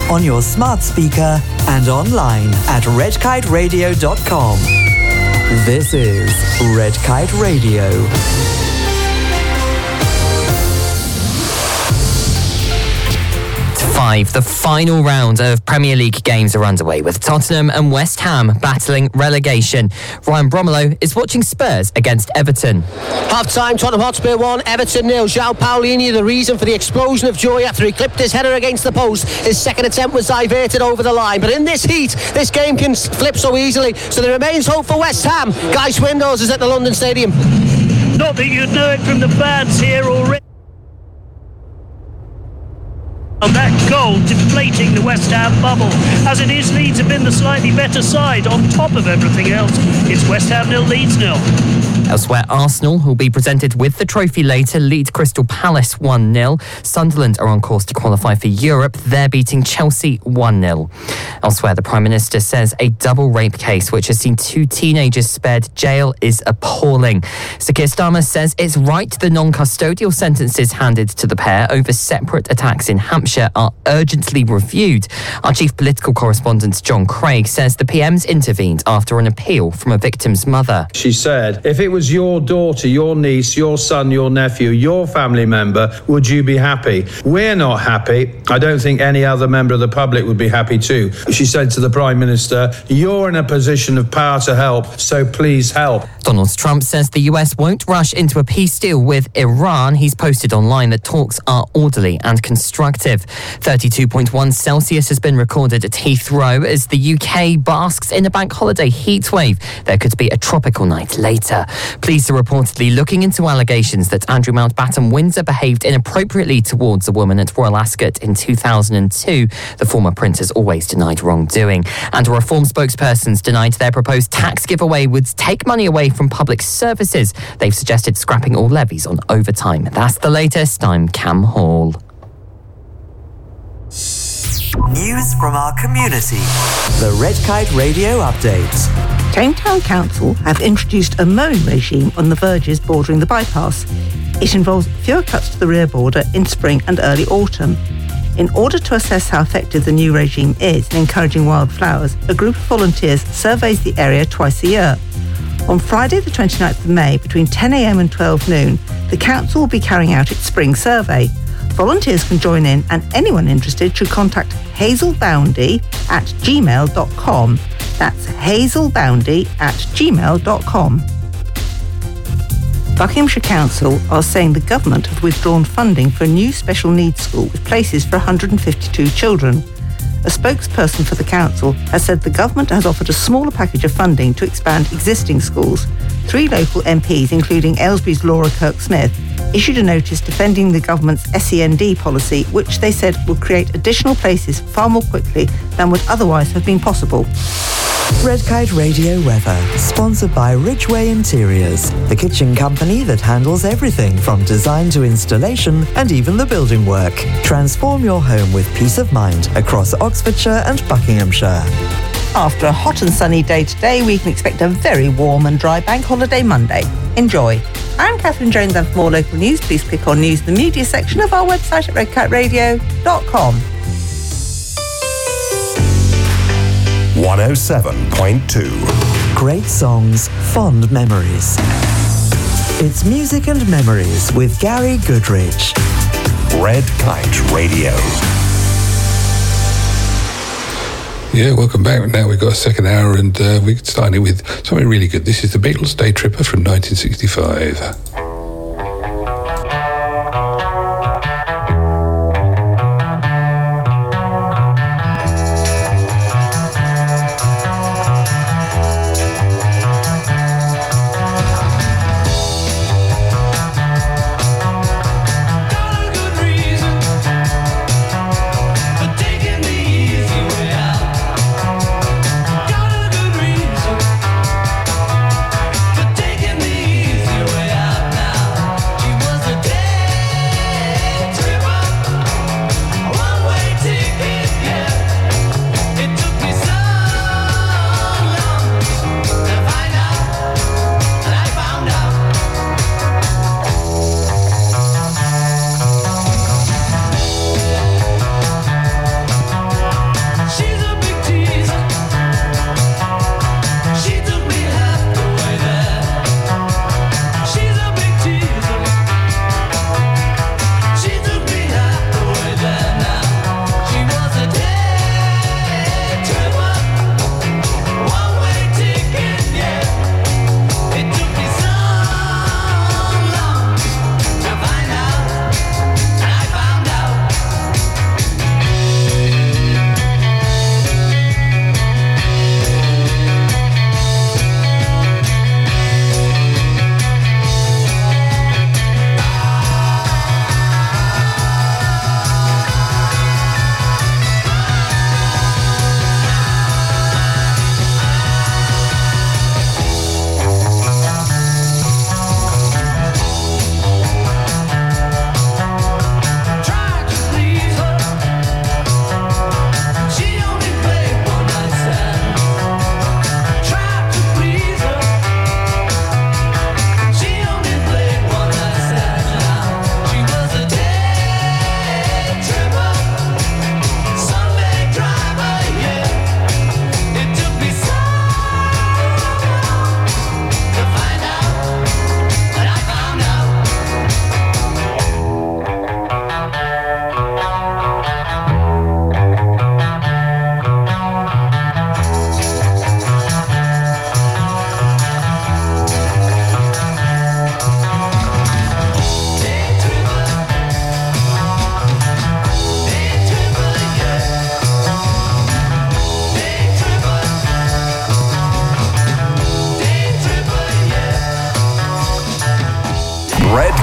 on your smart speaker and online at redkiteradio.com. This is Red Kite Radio. The final round of Premier League games are underway with Tottenham and West Ham battling relegation. Ryan Bromelo is watching Spurs against Everton. Half-time, Tottenham Hotspur 1, Everton 0. João Paulinho, the reason for the explosion of joy after he clipped his header against the post. His second attempt was diverted over the line. But in this heat, this game can flip so easily. So there remains hope for West Ham. Guy Swindoes is at the London Stadium. Not that you'd know it from the fans here already. That goal deflating the West Ham bubble. As it is, Leeds have been the slightly better side. On top of everything else, it's West Ham 0, Leeds 0. Elsewhere, Arsenal, who will be presented with the trophy later, lead Crystal Palace 1-0. Sunderland are on course to qualify for Europe. They're beating Chelsea 1-0. Elsewhere, the Prime Minister says a double rape case, which has seen 2 teenagers spared jail, is appalling. Sir Keir Starmer says it's right the non-custodial sentences handed to the pair over separate attacks in Hampshire are urgently reviewed. Our chief political correspondent, John Craig, says the PM's intervened after an appeal from a victim's mother. She said, if it was your daughter, your niece, your son, your nephew, your family member, would you be happy? We're not happy. I don't think any other member of the public would be happy too. She said to the Prime Minister, you're in a position of power to help, so please help. Donald Trump says the US won't rush into a peace deal with Iran. He's posted online that talks are orderly and constructive. 32.1 Celsius has been recorded at Heathrow as the UK basks in a bank holiday heatwave. There could be a tropical night later. Police are reportedly looking into allegations that Andrew Mountbatten Windsor behaved inappropriately towards a woman at Royal Ascot in 2002. The former prince has always denied wrongdoing. And Reform spokespersons denied their proposed tax giveaway would take money away from public services. They've suggested scrapping all levies on overtime. That's the latest. I'm Cam Hall. News from our community. The Red Kite Radio Update. Tame Town Council have introduced a mowing regime on the verges bordering the bypass. It involves fewer cuts to the rear border in spring and early autumn. In order to assess how effective the new regime is in encouraging wildflowers, a group of volunteers surveys the area twice a year. On Friday the 29th of May, between 10 a.m. and 12 noon, the council will be carrying out its spring survey. Volunteers can join in, and anyone interested should contact hazelboundy@gmail.com. That's hazelboundy@gmail.com. Buckinghamshire Council are saying the government have withdrawn funding for a new special needs school with places for 152 children. A spokesperson for the council has said the government has offered a smaller package of funding to expand existing schools. 3 local MPs, including Aylesbury's Laura Kirk-Smith, issued a notice defending the government's SEND policy, which they said would create additional places far more quickly than would otherwise have been possible. Red Kite Radio weather, sponsored by Ridgeway Interiors, the kitchen company that handles everything from design to installation and even the building work. Transform your home with peace of mind across Oxfordshire and Buckinghamshire. After a hot and sunny day today, we can expect a very warm and dry bank holiday Monday. Enjoy. I'm Catherine Jones, and for more local news, please click on News in the Media section of our website at redkiteradio.com. 107.2. Great songs, fond memories. It's Music and Memories with Gary Goodrich. Red Kite Radio. Yeah, welcome back. Now we've got a second hour, and we're starting with something really good. This is the Beatles' Day Tripper from 1965. Taking the easy way out.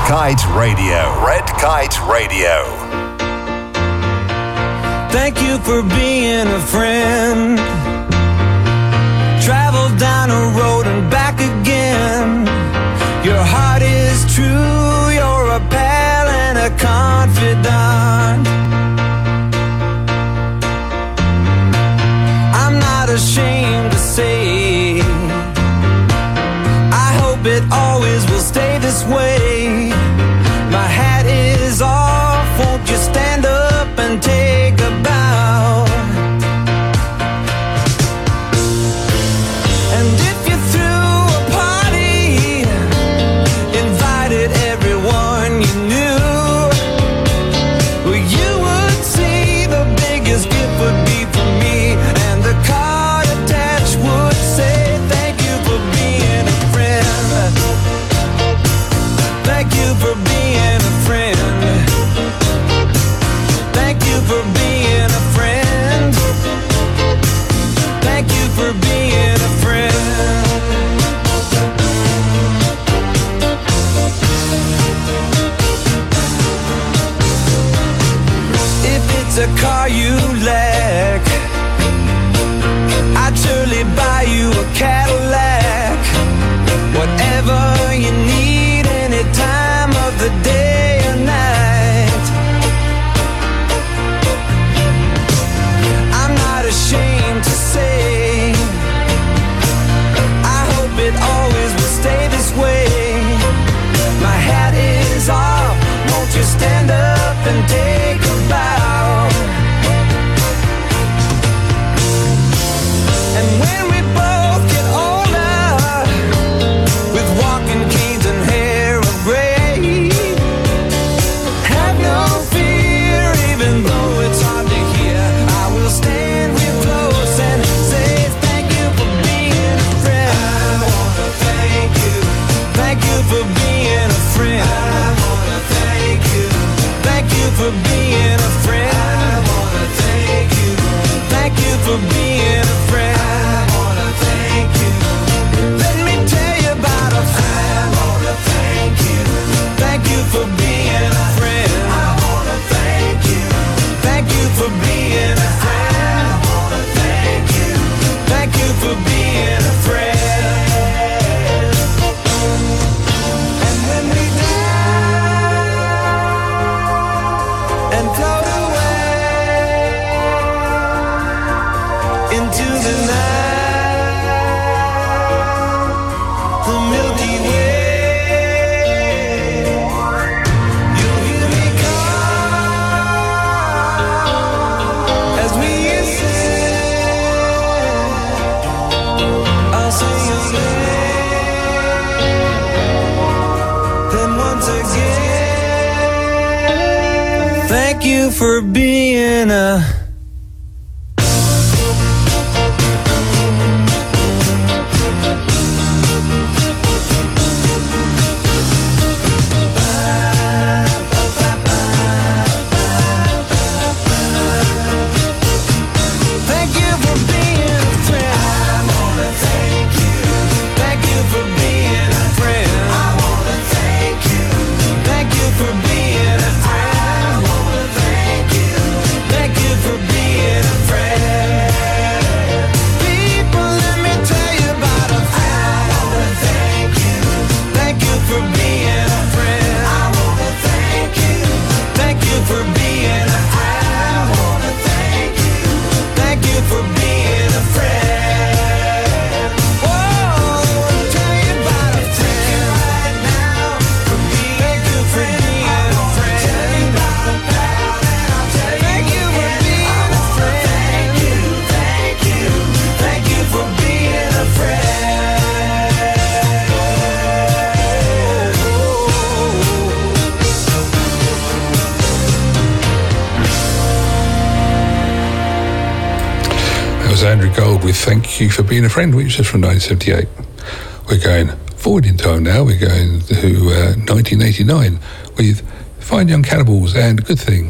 Kite Radio. Red Kite Radio. Thank you for being a friend. Travel down a road and back again. Your heart is true, you're a pal and a confidant. I'm not ashamed to say, I hope it always will stay this way. My hat is off, won't you stand up and take a bow? And if you threw a party, invited everyone you knew, well, you would see the biggest gift would be from me, and the card attached would say, thank you for being a friend. Thank you for being a friend. Thank you for being a friend. Thank you for being a friend. If it's a car you lack, I'd surely buy you a Cadillac. Whatever you need, any time of the day or night. I'm not ashamed to say, I hope it always will stay this way. My hat is off, won't you stand up and take a bow? And when we both get older, with walking canes and hair of gray, have no fear, even though it's hard to hear, I will stand real close and say thank you for being a friend. I wanna thank you. Thank you for being a friend. I wanna thank you. Thank you for being a friend. I wanna thank you. Thank you for being a friend. I wanna thank you. Let me tell you about a friend. I wanna thank you. Thank you for being a friend. I wanna thank you. Thank you for being a friend. I wanna thank you. Thank you for being a friend. And when we die and float away into the night, the Milky Way, you'll hear me call as we ascend. I'll sing your name, then once again, thank you for being a Thank you for being a friend. I wanna thank you. Thank you for being a friend. I wanna thank you. Thank you for being a friend. I wanna thank you. Thank you for being a friend. People, let me tell you about a friend. I wanna thank you. Thank you for being a friend. I wanna thank you. Thank you for being a friend. I wanna thank you. Thank you for being a friend. Oh, I wanna tell you about a friend right now. Thank you for being a friend. Tell you about a pal, and I'll tell you. Thank you for being a friend. Thank you, thank you, thank you for being a friend. That was Andrew Gold with Thank You for Being a Friend, which is from 1978. We're going forward in time now. We're going to 1989 with Fine Young Cannibals and Good Thing.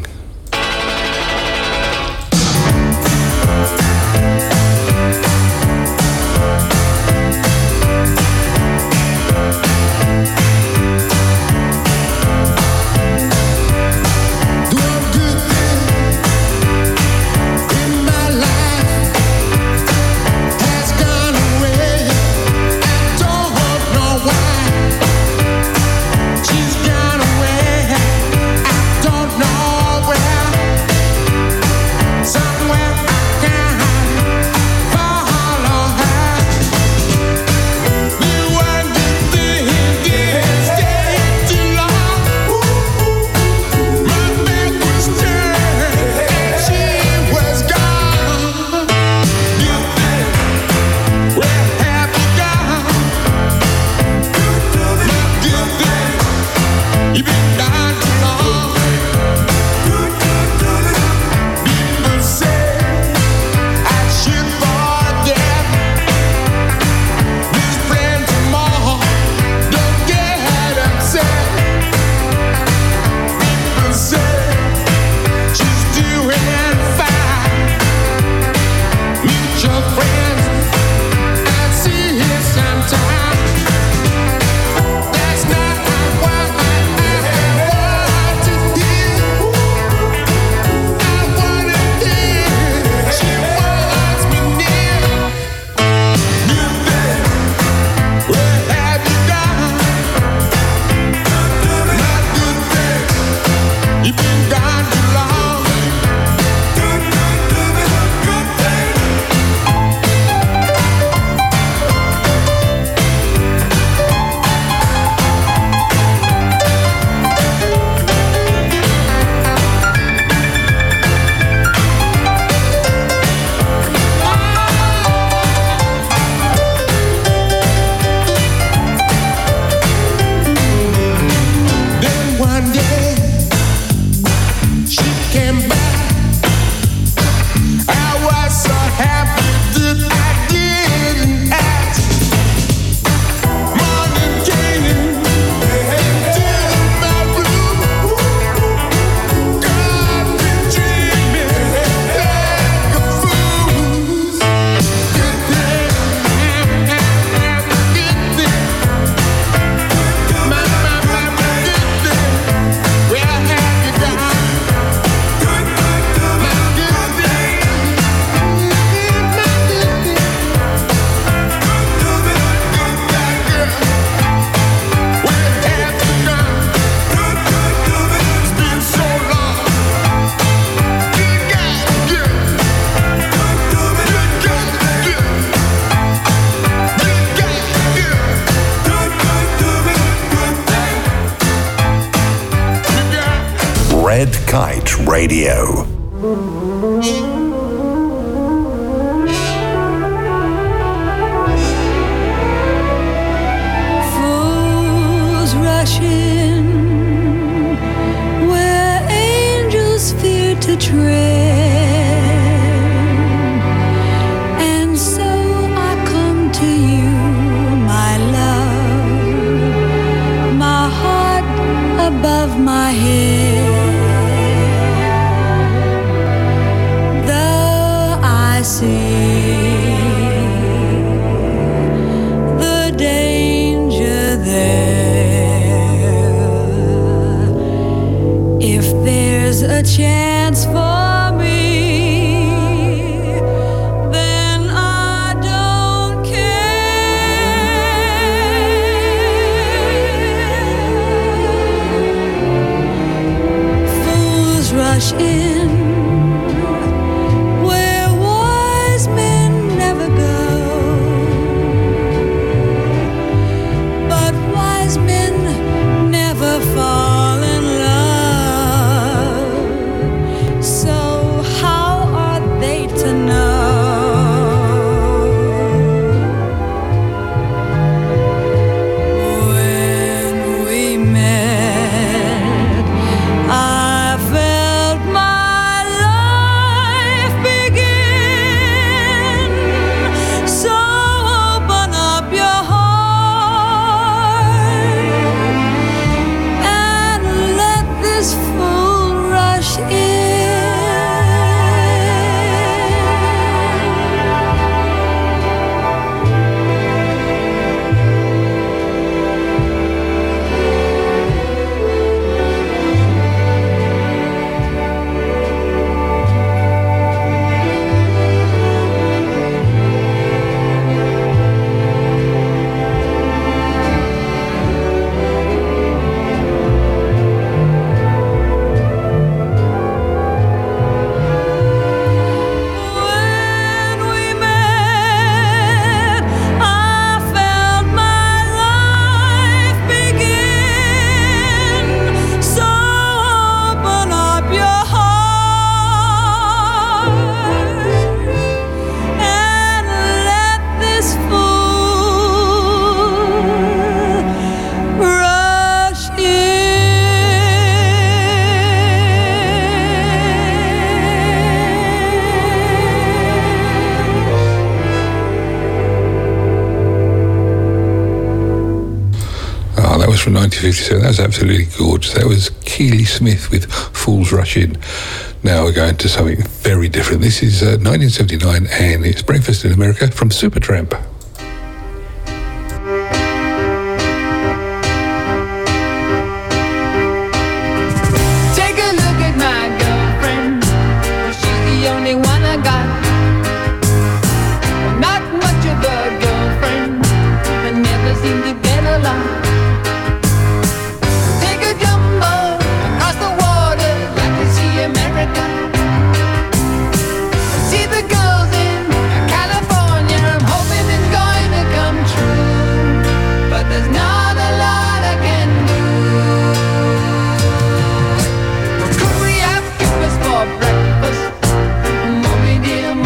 Kite Radio. Fools rush in where angels fear to tread, and so I come to you, my love, my heart above my head. Though I see the danger there, if there's a chance for me, then I don't care. Fools rush in where wise men never go, but wise men never fall in love. So how are they to know? When we met, I felt my life begin. So open up your heart and let this fool rush in. When we met, I felt my life begin. So open up your heart and let this fool rush Oh, that was from 1957. That was absolutely gorgeous. That was Keely Smith with Fools Rush In. Now we're going to something very different. This is 1979 and it's Breakfast in America from Supertramp. Take a look at my girlfriend. She's the only one I got. Not much of a girlfriend, but never seem to get along. Take a jumbo across the water, like to see America. See the girls in California. I'm hoping it's going to come true, but there's not a lot I can do. Could we have breakfast for breakfast? Mommy dear,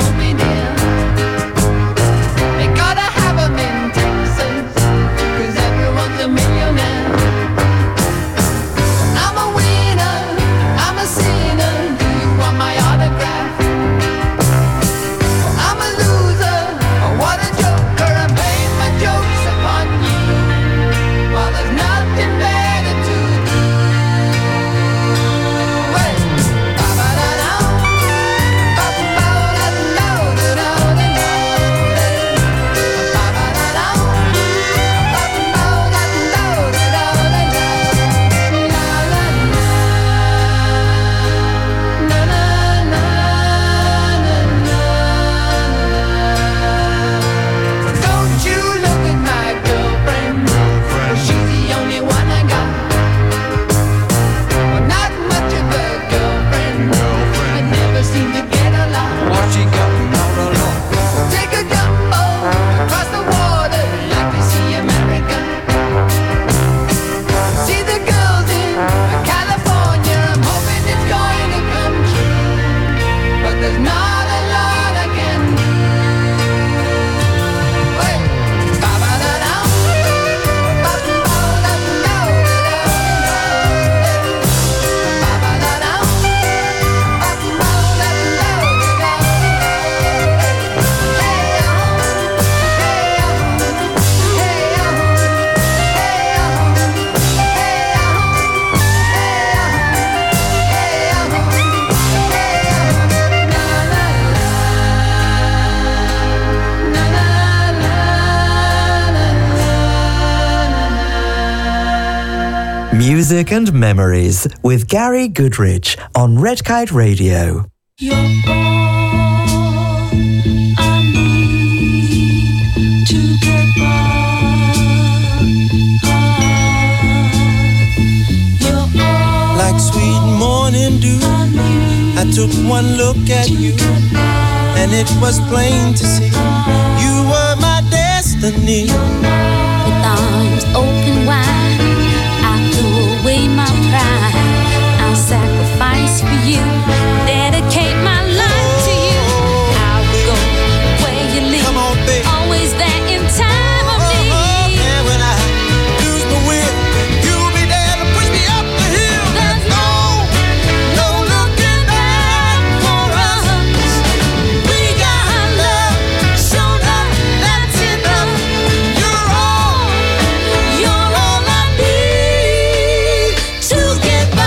Music and Memories with Gary Goodrich on Red Kite Radio. You're all I need to get by. You're all like sweet morning dew. I took one look at you, and it was plain to see you were my destiny. With arms open wide, I threw away my pride. I'll sacrifice for you, dedicate my life to you. I'll go where you live, Come on, babe. always there in time of need. And when I lose my will, you'll be there to push me up the hill. There's no looking back for us. We got love, show love, that's enough. You're all I need to get by.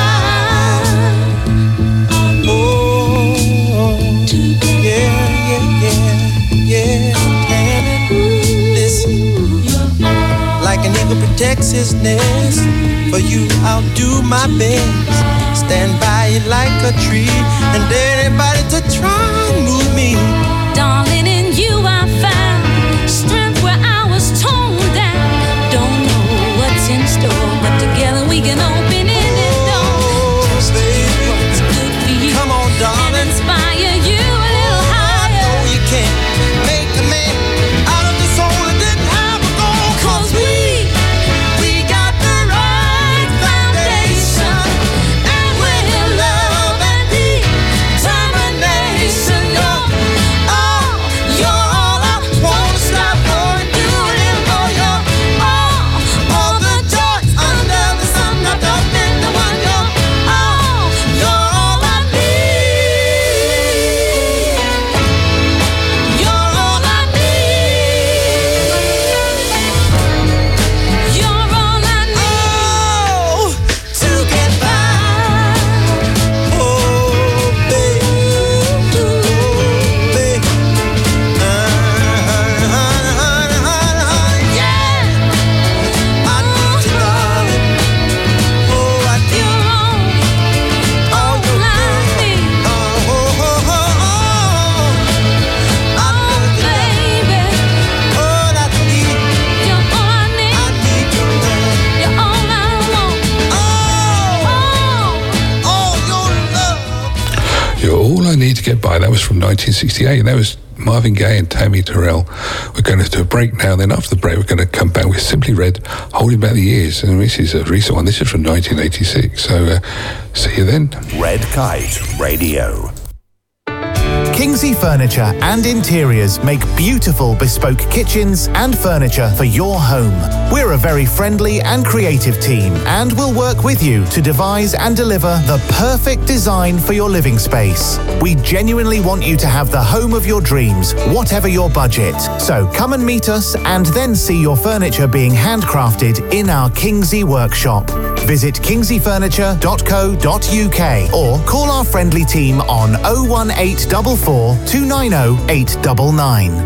Like an eagle protects his nest, for you I'll do my best. Stand by it like a tree, and anybody to try and move me. Darling, in you I found strength where I was torn down. Don't know what's in store, but together we can open any door. Just do what's good for you. Come on, darling. And inspire you a little higher. No, you can't make a man out of the soul that didn't have a goal. 'Cause we got the right foundation, and with love and determination, you're all I wanna stop for and do a little more. You're all the joys under the sun, wrapped up in the one. You're all I need. You're all I need. You're all I need to get by. Oh, baby, baby, yeah. I need you, darling. Oh, I need you. All I need. I love you, baby. All I need. You're all I need. I need your love. You're all I want. Your love. You're all I need to get by. That was from 1968. That was Marvin Gaye and Tammy Terrell. We're going to do a break now. Then after the break, we're going to come back with Simply Red, Holding Back the Years. And this is a recent one. This is from 1986. So see you then. Red Kite Radio. Kingsley Furniture and Interiors make beautiful bespoke kitchens and furniture for your home. We're a very friendly and creative team, and we'll work with you to devise and deliver the perfect design for your living space. We genuinely want you to have the home of your dreams, whatever your budget. So come and meet us and then see your furniture being handcrafted in our Kingsley workshop. Visit kingsleyfurniture.co.uk or call our friendly team on 01844 290 899.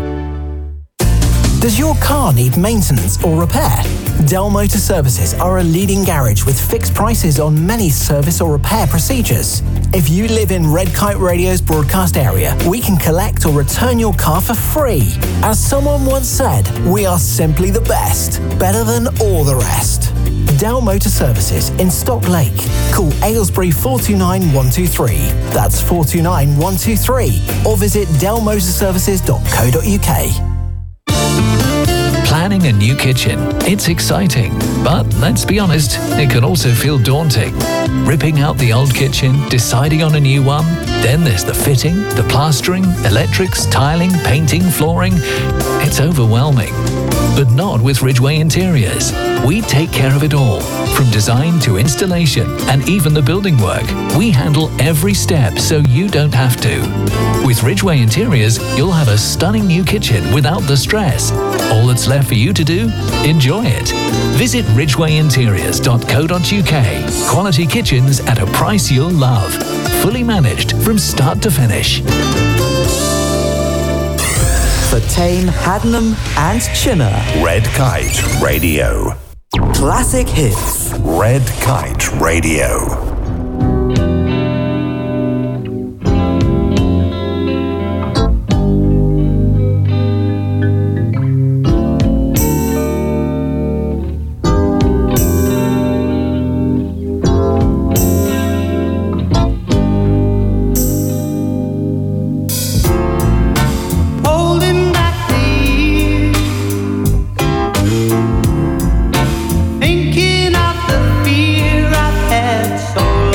Does your car need maintenance or repair? Dell Motor Services are a leading garage with fixed prices on many service or repair procedures. If you live in Red Kite Radio's broadcast area, we can collect or return your car for free. As someone once said, we are simply the best, better than all the rest. Dell Motor Services in Stock Lake. Call Aylesbury 429 123. That's 429 123. Or visit dellmotorservices.co.uk. Planning a new kitchen. It's exciting, but let's be honest, it can also feel daunting. Ripping out the old kitchen, deciding on a new one, then there's the fitting, the plastering, electrics, tiling, painting, flooring. It's overwhelming. But not with Ridgeway Interiors. We take care of it all, from design to installation and even the building work. We handle every step so you don't have to. With Ridgeway Interiors, you'll have a stunning new kitchen without the stress. All that's left for you to do? Enjoy it. Visit ridgwayinteriors.co.uk. Quality kitchens at a price you'll love. Fully managed from start to finish. For Tame, Haddenham and Chinner. Red Kite Radio. Classic hits. Red Kite Radio. Thinking of the fear I've had so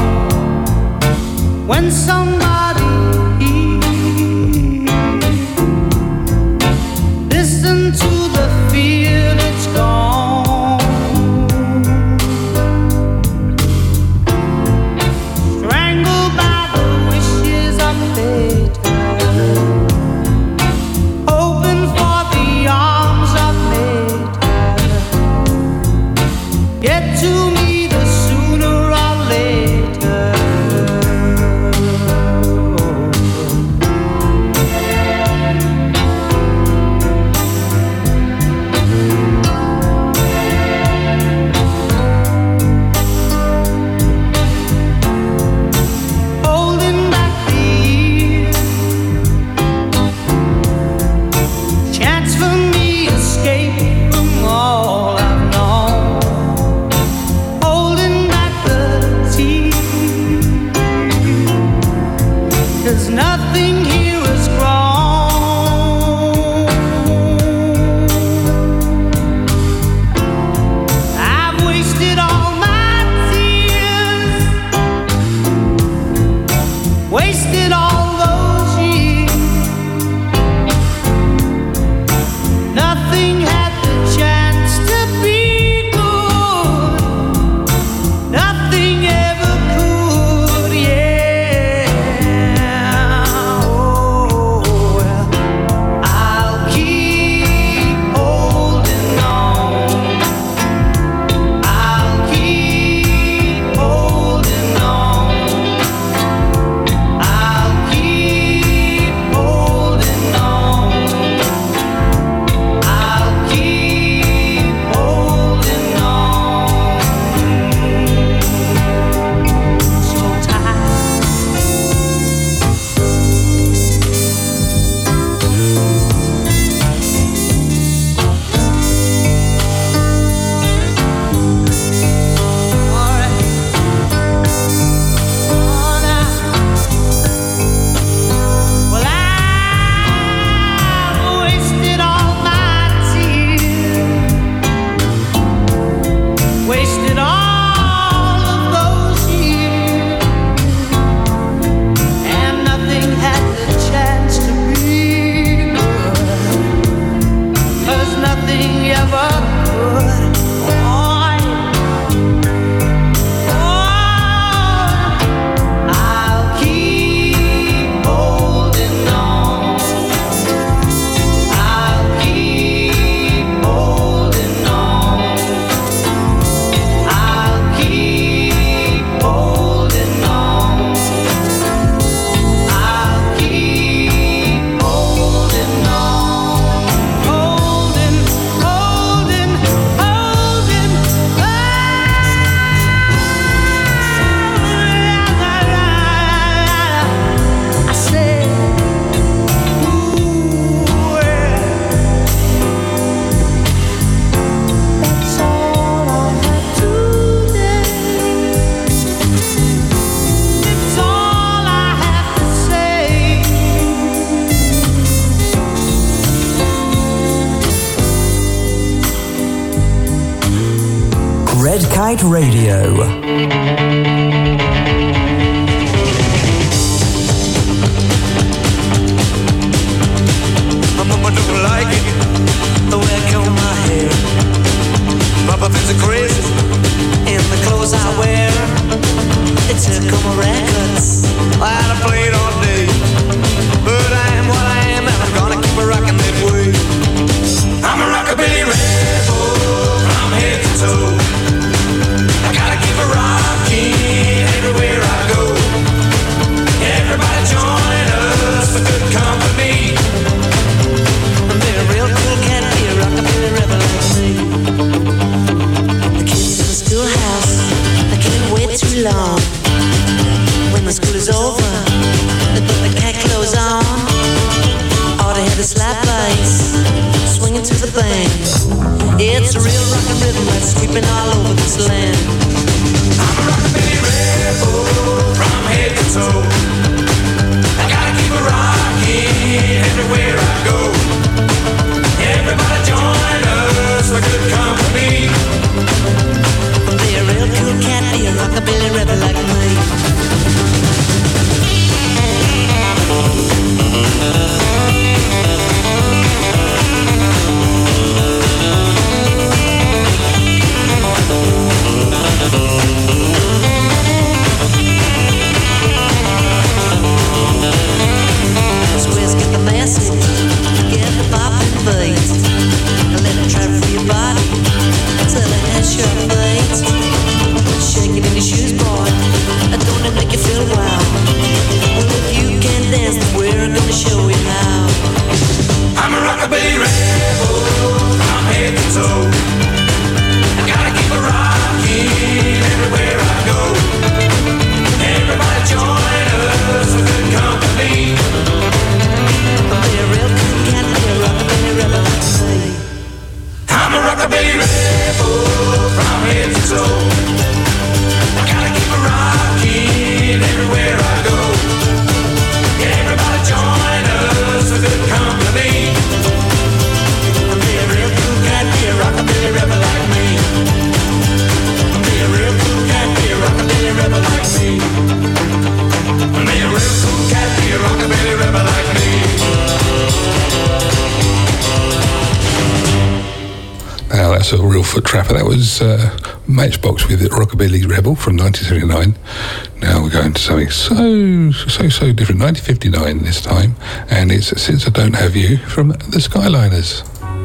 Red Kite Radio. Mama don't like it, the way I comb my hair. Papa thinks I'm crazy in the clothes I wear. It took all my records I had to play it all day, but I am what I am and I'm gonna keep it rocking that way. I'm a rockabilly rebel from head to toe. I gotta keep it rocking. the slap bass, swinging to the band. It's a real rockin' rhythm that's sweeping all over this land. I'm a rockabilly rebel from head to toe. I gotta keep it rocking everywhere I go. Everybody join us for good company. Be a real cool cat, be a rockabilly rebel like me. Squares get the message, get the bopping beat. Let it travel through your body till it has sharp blades. Shake it in your shoes, boy. Don't it make you feel wow? Well, if you can dance, then we're gonna show you how. I'm a rockabilly rebel from head to toe. I gotta keep it rocking everywhere I go. Everybody join us for good company. Be a real cool cat, be a rockabilly rebel like me. I'm a rockabilly rebel from head to toe. I gotta keep it rocking everywhere I go. Everybody join us for good company. Be a real cool cat, be a rockabilly rebel like me. Be a real cool cat, be a rockabilly rebel like me. Be a real cool cat, be a rockabilly rebel like me. Now that's a real foot trapper. That was Matchbox with Rockabilly Rebel from 1979. Now we're going to something so different. 1959 this time, and it's Since I Don't Have You from the Skyliners.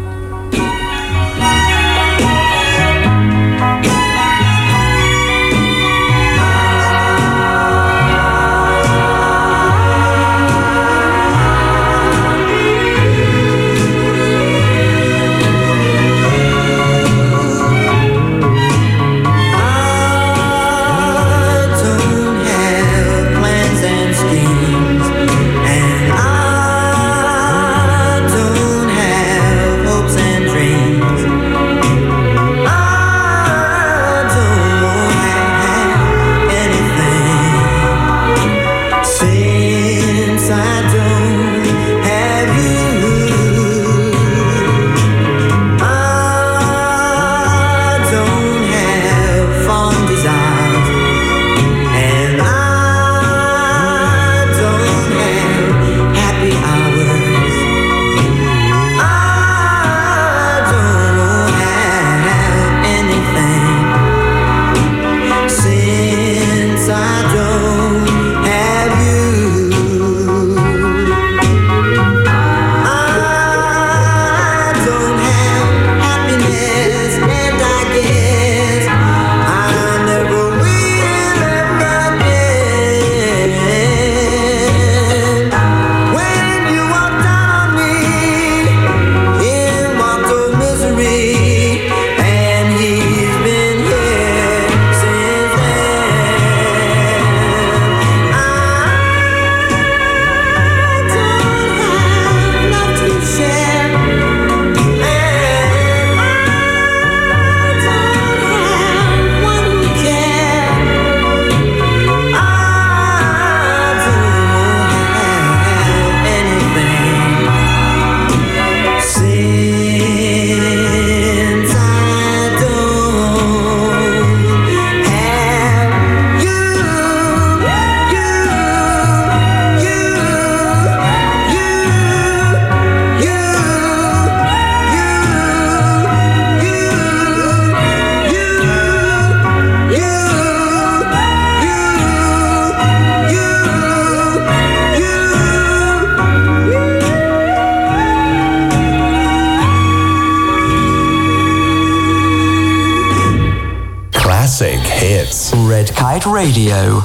Red Kite Radio.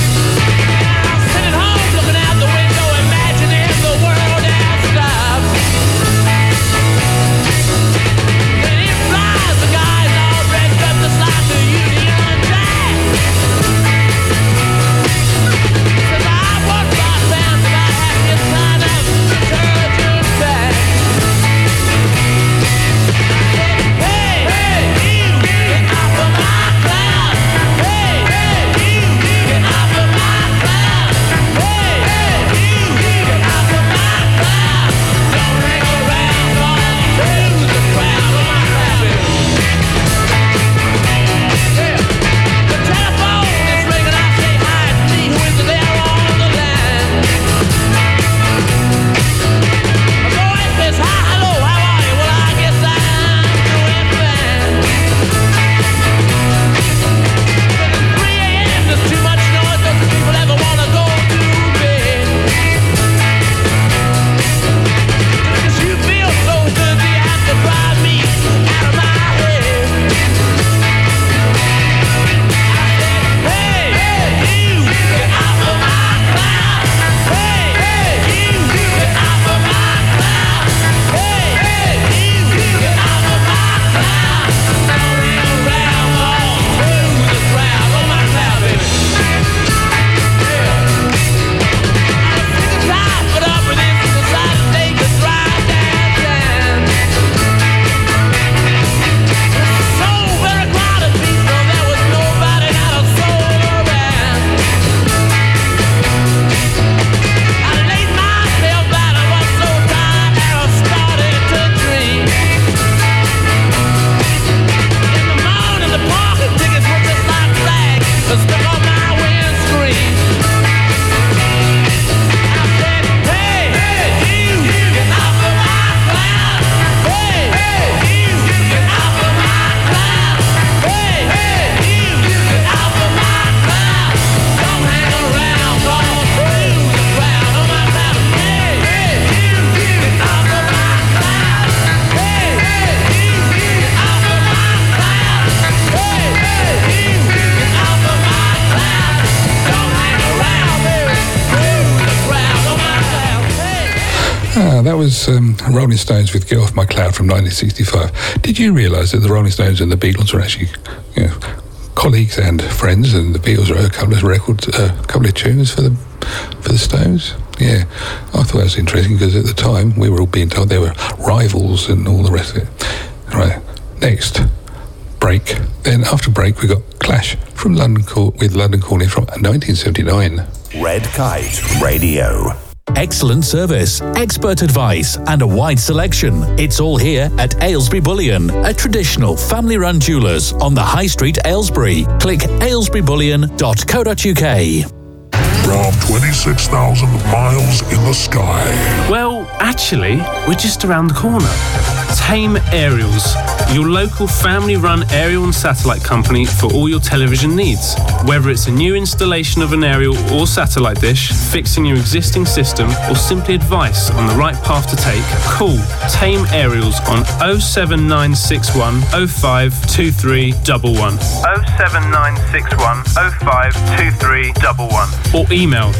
Sitting home looking out the window, imagining the world has stopped. Now, that was Rolling Stones with Get Off My Cloud from 1965. Did you realise that the Rolling Stones and the Beatles were actually, colleagues and friends, and the Beatles wrote a couple of records, a couple of tunes for the Stones? Yeah, I thought that was interesting because at the time we were all being told they were rivals and all the rest of it. Right, next break. Then after break we got Clash from London Calling from 1979. Red Kite Radio. Excellent service, expert advice, and a wide selection. It's all here at Aylesbury Bullion, a traditional family-run jewellers on the High Street, Aylesbury. Click aylesburybullion.co.uk. From 26,000 miles in the sky. Well, actually, we're just around the corner. Tame Aerials, your local family-run aerial and satellite company for all your television needs. Whether it's a new installation of an aerial or satellite dish, fixing your existing system, or simply advice on the right path to take, call Tame Aerials on 07961 052311. 07961 052311. Or email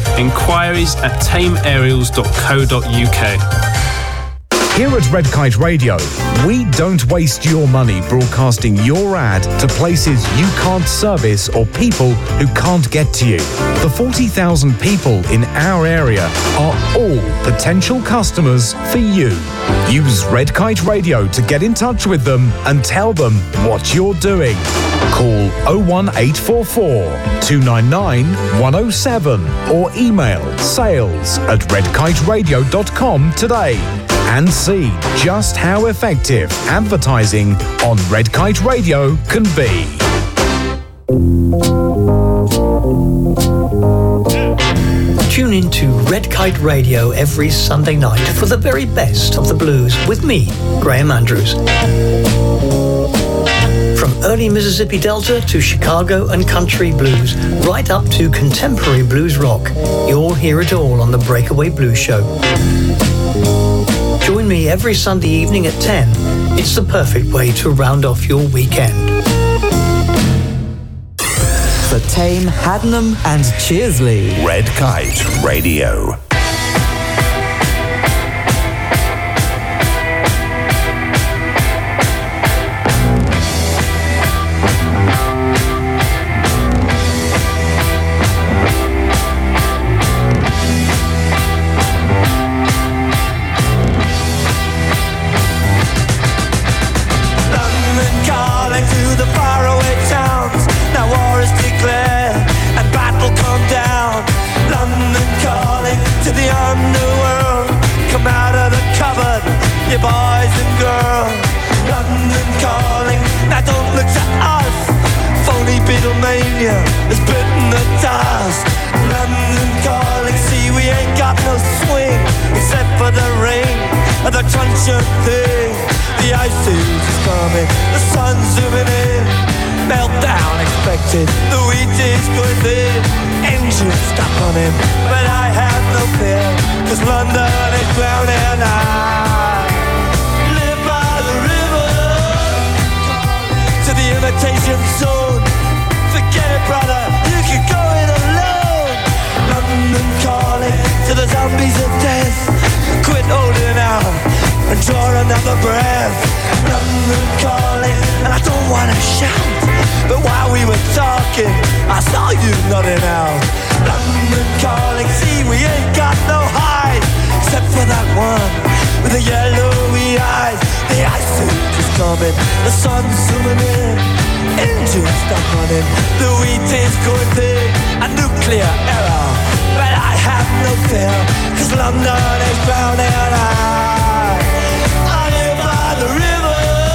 inquiries@tameaerials.co.uk. Here at Red Kite Radio, we don't waste your money broadcasting your ad to places you can't service or people who can't get to you. The 40,000 people in our area are all potential customers for you. Use Red Kite Radio to get in touch with them and tell them what you're doing. Call 01844 299 107 or email sales@redkiteradio.com today. And see just how effective advertising on Red Kite Radio can be. Tune in to Red Kite Radio every Sunday night for the very best of the blues with me, Graham Andrews. From early Mississippi Delta to Chicago and country blues, right up to contemporary blues rock, you'll hear it all on the Breakaway Blues Show. Join me every Sunday evening at 10. It's the perfect way to round off your weekend. For Tame, Haddenham and Cheersley. Red Kite Radio. You boys and girls, London calling. Now don't look to us. Phony Beatlemania has bitten the dust. London calling. See, we ain't got no swing except for the rain and the truncheon thing. The ice age is coming. The sun's zooming in. Meltdown expected. The wheat is going thin. Engine stuck on him, but I have no fear, 'cause London is drowning out. To the imitation zone. Forget it, brother, you can go it alone. London calling to the zombies of death. Quit holding out and draw another breath. London calling, and I don't wanna shout, but while we were talking, I saw you nodding out. London calling, see, we ain't got no hide, except for that one with the yellowy eyes. The ice age is coming, the sun's zooming in. Engine stuck on him, the wheat is going thin. A nuclear error, but I have no fear, 'cause London is drowning out. I live by the river.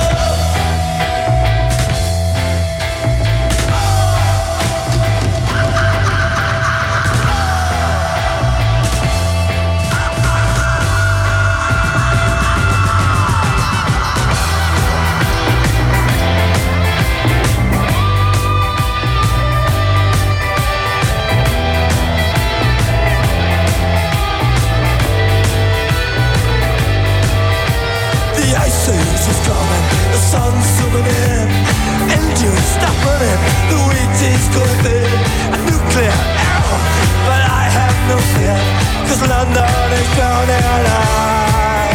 The sun's zooming in, engine stopping it, the wheat is going thin. A nuclear error, but I have no fear, 'cause London is drowning out.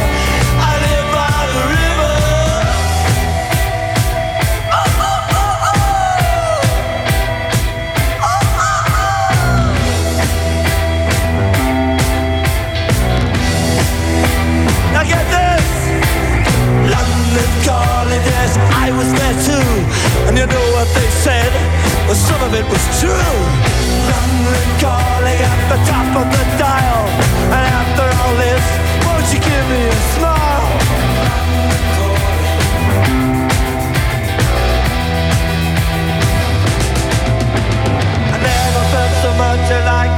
but the dial. And after all this, won't you give me a smile? I never felt so much alike.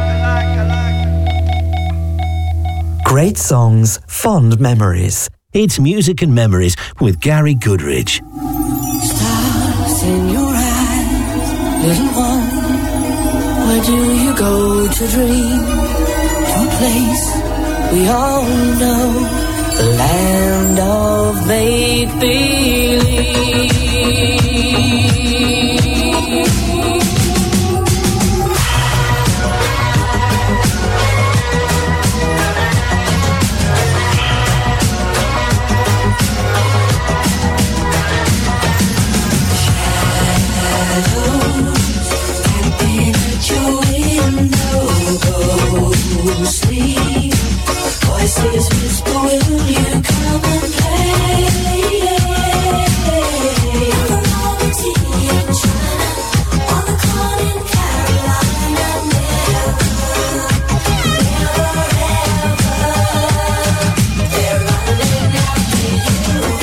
Great songs, fond memories. It's Music and Memories with Gary Goodridge. Stars in your eyes, little one. Where do you go to dream? To a place we all know, the land of make-believe. Sleep. Voices whisper, will you come and play? On the mountain in China, on the corn in Carolina, never, ever, they're running after you.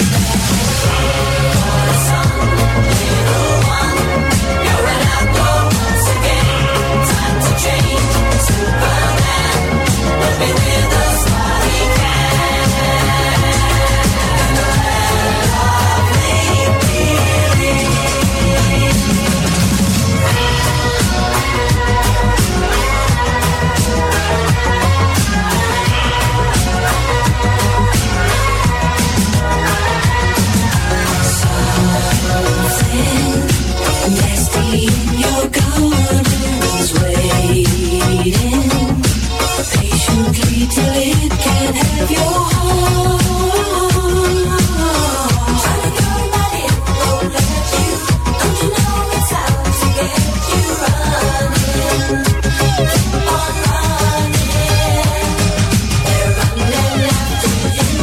For the sun, little one, you're an outlaw once again. Time to change, Superman. Be with us while we can. In the land of make-believe. Something nasty in your gardens waiting patiently till it can have your heart. Try to go, but it won't let you. Don't you know it's out to get you running? Keep on running. They're running after you.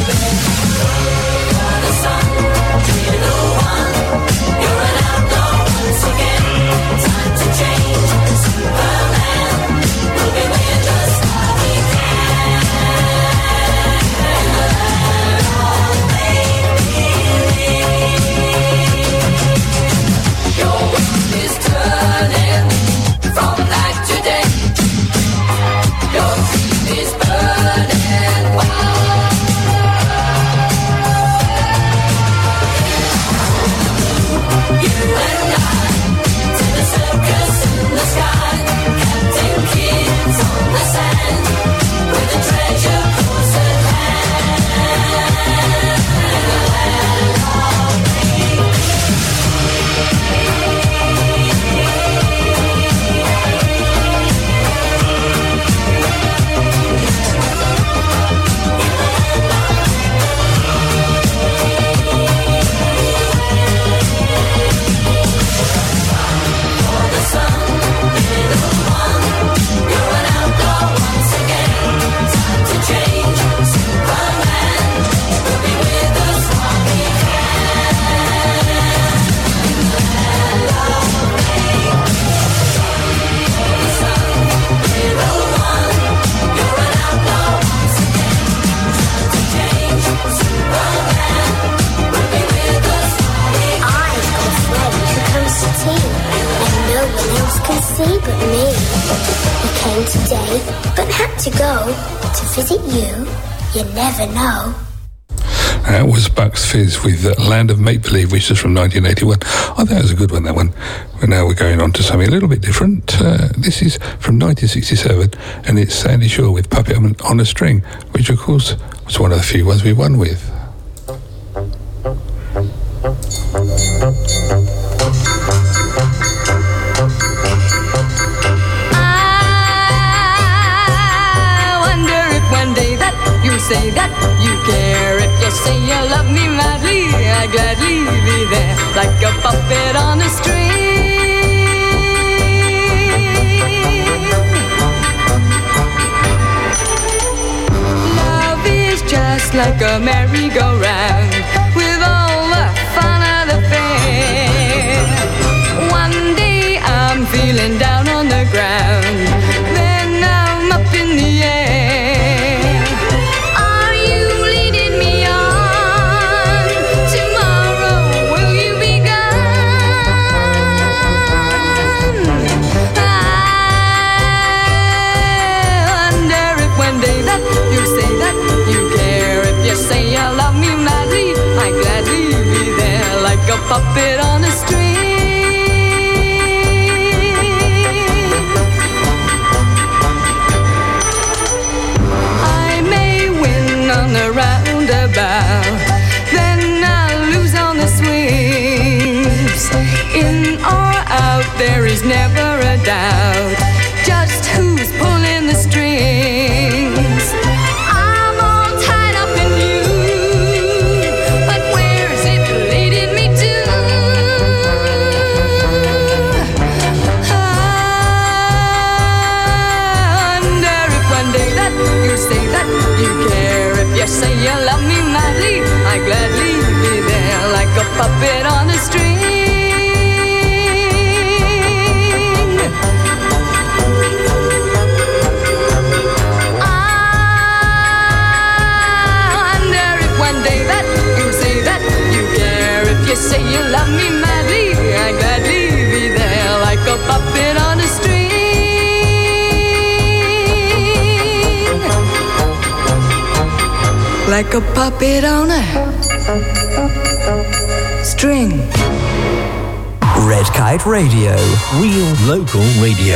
For the sun, little one, you're an outlaw once again. Time to change, Superman will be with us while we can. In the land of make-believe. Your world is turning from night to day. Your dream is burning wild. You and I to the circus in the sky, Captain Kids on the sand, with the treasure close at hand. In the land of For the sun, little one, you're an outlaw once again. Time to change, Superman will be with us while we can. In the land of make-believe. For the sun, little one, you're an outlaw once again. Time to change, Superman will be with us while we can. I've got a friend who comes to tea, and no one else can see but me. He came today, but had to go to visit you. You never know. That was Bucks Fizz with Land of Make-Believe, which is from 1981. I thought that was a good one, that one. But now we're going on to something a little bit different. This is from 1967, and it's Sandy Shaw with Puppet on a String, which, of course, was one of the few ones we won with. I wonder if one day that you say that you care. If you say you love me madly, I'd gladly be there like a puppet on a string. Love is just like a merry-go-round with all the fun of the fair. One day I'm feeling down on the ground, then I'll puppet on a string. I may win on the roundabout, then I'll lose on the swings. In or out, there is never a doubt just who's pulling the strings. I'm all tied up in you, but where's it leading me to? I wonder if one day that you say that you care. If you say you love me madly, I gladly be there like a puppet on a string. You say you love me madly, I gladly be there like a puppet on a string. Like a puppet on a string. Red Kite Radio. Real local radio.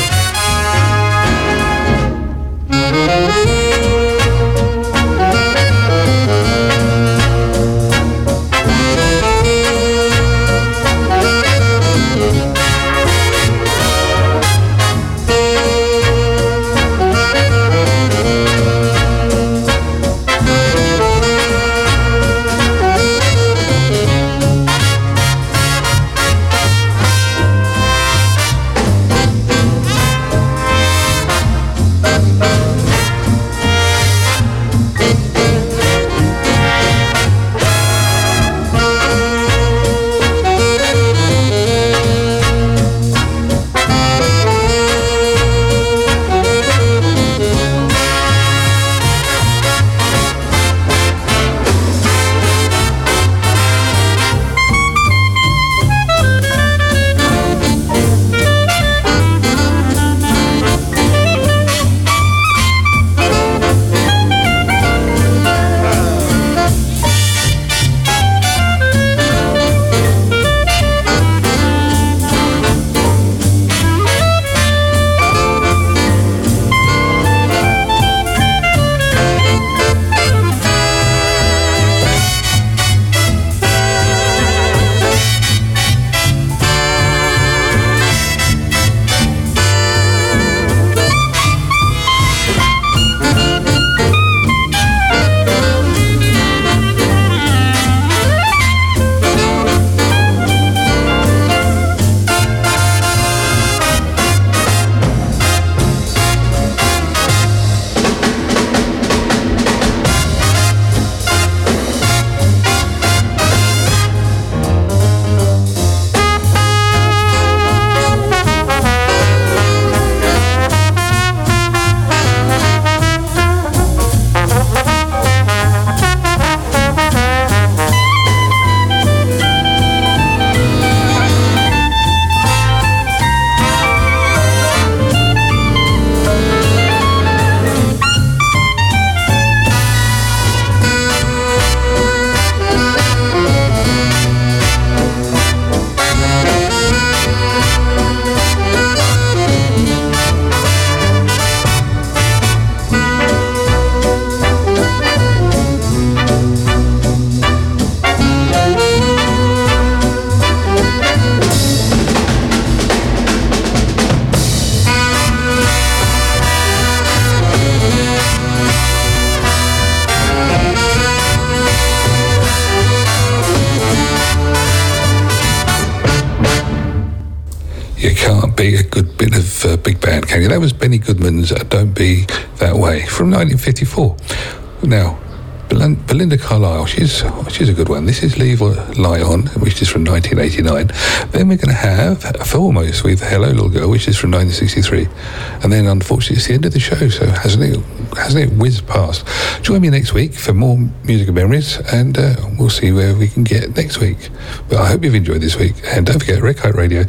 be a good bit of big band, can you? That was Benny Goodman's Don't Be That Way from 1954. Now, Belinda Carlisle, she's a good one. This is Leave or Lie On, which is from 1989. Then we're going to have Foremost with Hello Little Girl, which is from 1963. And then, unfortunately, it's the end of the show, so hasn't it whizzed past? Join me next week for more music and memories, and we'll see where we can get next week. But I hope you've enjoyed this week, and don't forget Red Kite Radio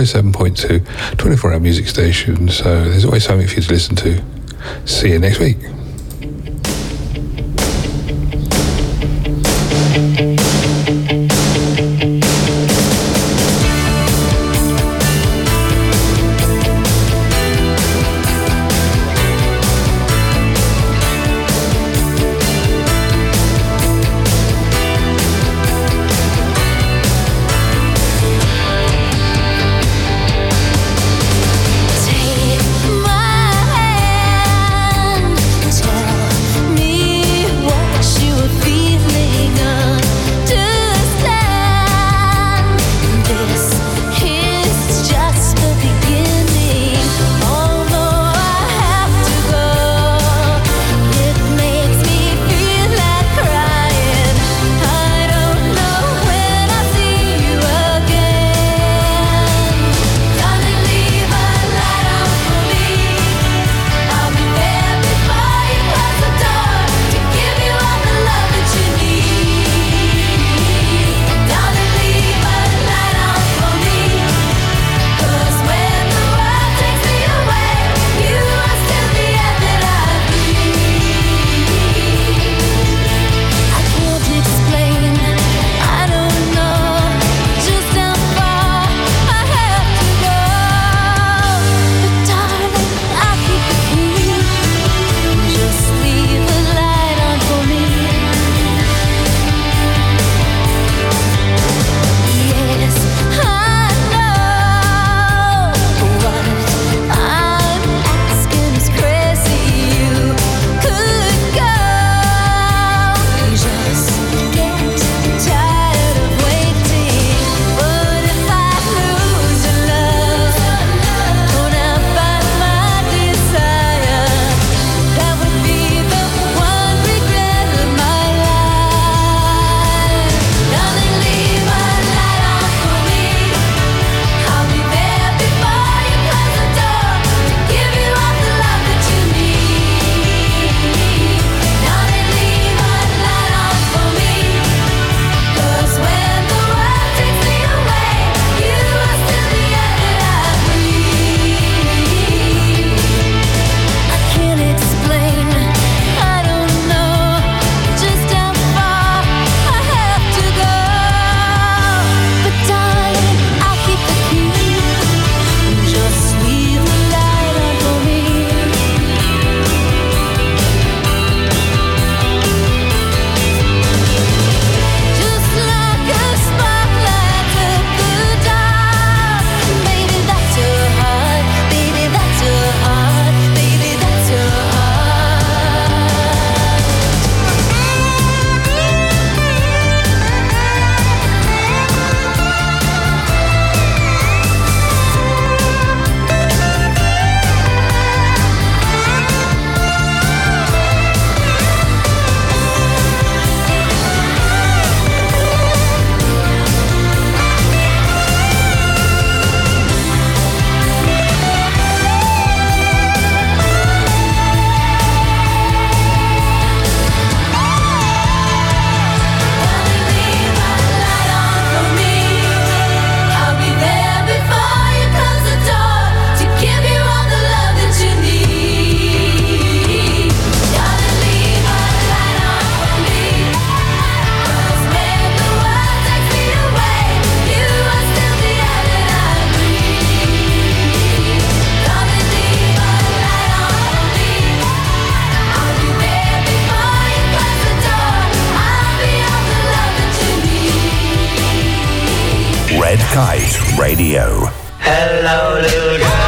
107.2, 24-hour music station, so there's always something for you to listen to. See you next week. Red Kite Radio. Hello, little girl.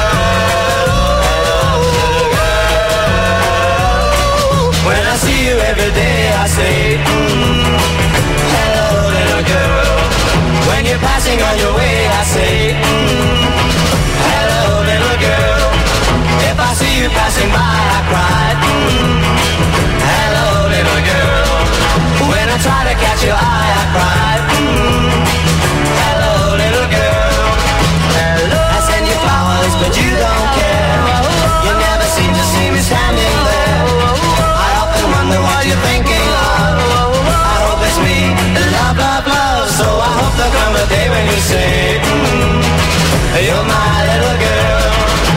When I see you every day, I say, hello, little girl. When you're passing on your way, I say, hello, little girl. If I see you passing by, I cry, hello, little girl. When I try to catch your eye, I cry, hello, little girl. Hello. I send you flowers, but you don't care. You never seem to see me standing there. I often wonder what you're thinking of. I hope it's me, love, love, love. So I hope there'll come a day when you say, you're my little girl.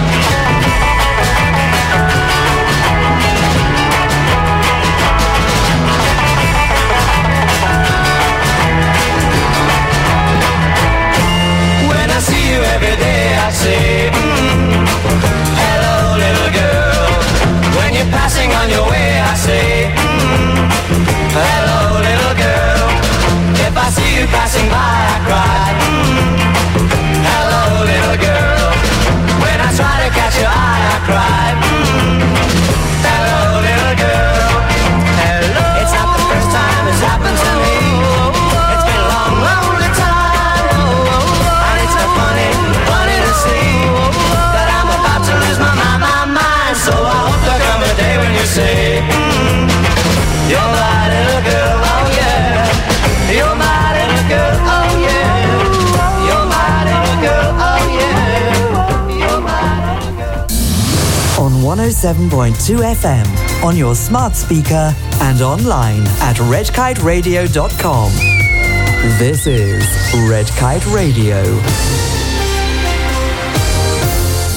When I see you every day, I say, hello, little girl. When you're passing on your way, I say, hello, little girl. If I see you passing by, I cry, hello, little girl. When I try to catch your eye, I cry, hello, little girl. Hello. It's not the first time it's happened to me. It's been a long, lonely time. And it's so funny to see that I'm about to lose my mind. So I hope there'll come a day when you say, you're my little girl, oh yeah. You're my little girl, oh yeah. You're my little girl, oh yeah. You're my little girl. On 107.2 FM, on your smart speaker and online at redkiteradio.com. This is Red Kite Radio.